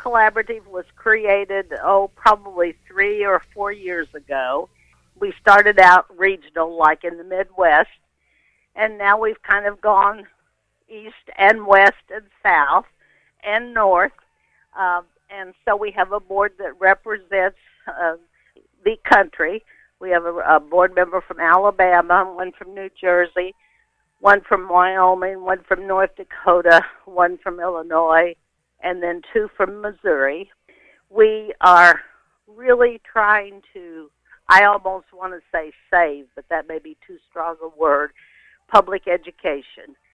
Collaborative was created, probably 3 or 4 years ago. We started out regional, like in the Midwest, and now we've kind of gone east and west and south and north. And so we have a board that represents the country. We have a board member from Alabama, one from New Jersey, one from Wyoming, one from North Dakota, one from Illinois, and then 2 from Missouri. We are really trying to, I almost want to say save, but that may be too strong a word, public education.